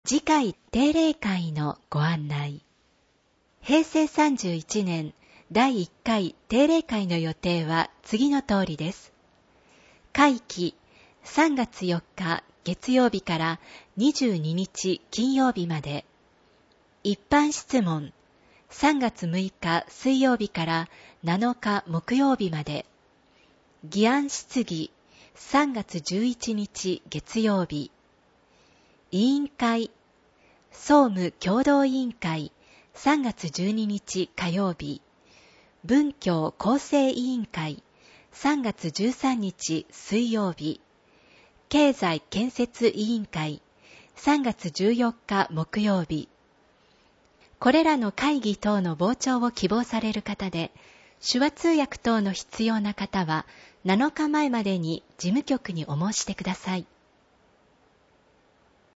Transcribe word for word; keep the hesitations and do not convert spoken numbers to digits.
次回定例会のご案内。へいせいさんじゅういちねんだいいっかい定例会の予定は次の通りです。会期さんがつよっか月曜日からにじゅうににち金曜日まで。一般質問さんがつむいか水曜日からなのか木曜日まで。議案質疑さんがつじゅういちにち月曜日。委員会総務共同委員会さんがつじゅうににち火曜日。文教構成委員会さんがつじゅうさんにち水曜日。経済建設委員会さんがつじゅうよっか木曜日。これらの会議等の傍聴を希望される方で、手話通訳等の必要な方はなのかまえまでに事務局にお申し出ください。